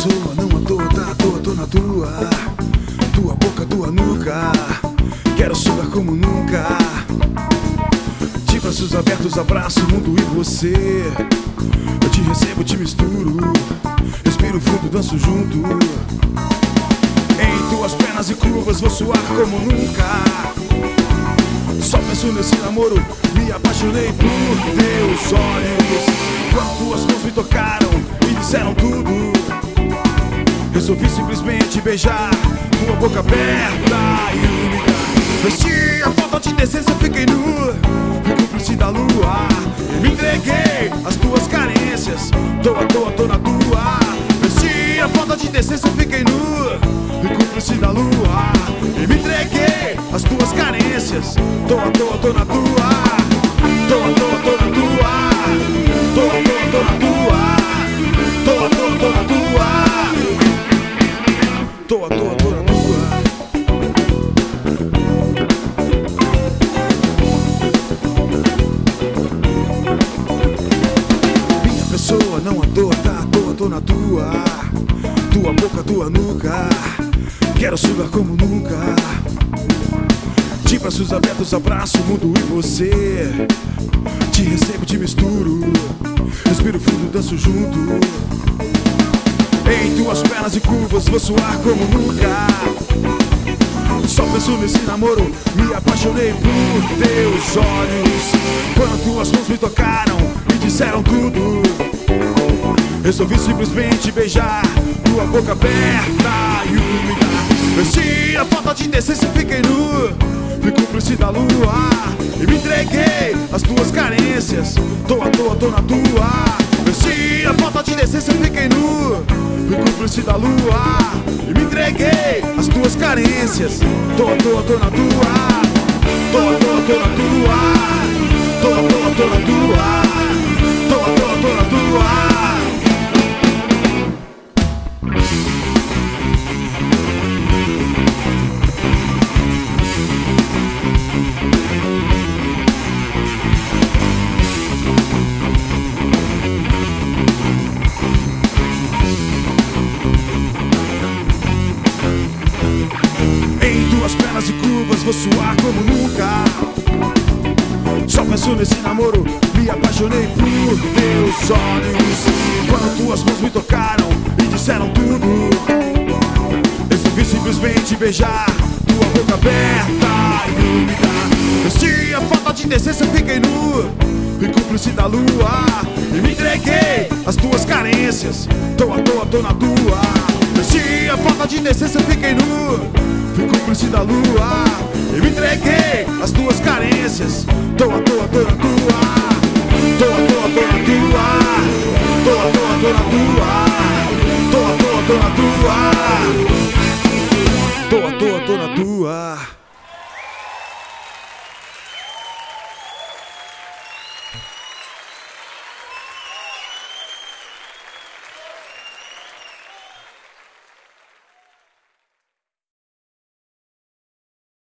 pessoa, não à toa, tá à toa, tô na tua boca, tua nuca. Quero sugar como nunca. De braços abertos, abraço o mundo e você. Eu te recebo, te misturo. Respiro fundo, danço junto. Em tuas pernas e curvas vou suar como nunca. Só penso nesse namoro, me apaixonei por teus olhos. Quando tuas mãos me tocaram e disseram tudo, resolvi simplesmente beijar tua boca aberta e úmida. Vesti a falta de decência, fiquei nu, fui cúmplice da lua. E me entreguei às tuas carências, tô à toa, tô na tua. Vesti a falta de decência, fiquei nu, fui cúmplice da lua. E me entreguei às tuas carências, tô à toa, tô na tua. Tô à toa, tô na tua. Tô à toa, tô na tua. Tô à toa, tô na tua. Tô à toa, tô na tua. Minha pessoa, não à toa, tá à toa, tô na tua boca, tua nuca. Quero sugar como nunca. De braços abertos, abraço o mundo e você. Te recebo, te misturo. Respiro fundo, danço junto. Em tuas pernas e curvas vou suar como nunca. Só penso nesse namoro, me apaixonei por teus olhos. Quando tuas mãos me tocaram e disseram tudo, resolvi simplesmente beijar tua boca aberta e úmida. Vesti a falta de decência, fiquei nu, fui cúmplice da lua. E me entreguei às tuas carências, tô à toa, tô na tua. Vesti a falta de decência, fiquei nu, fui cúmplice da lua. E me entreguei às tuas carências, tô à toa, tô na tua. Tô à toa, tô na tua. Tô à toa, tô na tua. Tô à toa, tô na tua. Tuas pernas e curvas vou suar como nunca. Só penso nesse namoro, me apaixonei por teus olhos. Quando tuas mãos me tocaram e disseram tudo, resolvi simplesmente beijar tua boca aberta e úmida. Vesti a falta de decência, fiquei nu, fui cúmplice da lua. E me entreguei às tuas carências, tô à toa, tô na tua. Vesti a falta de decência, fiquei nu, fui cúmplice da lua. E me entreguei às tuas carências, tô à toa, tô na tua.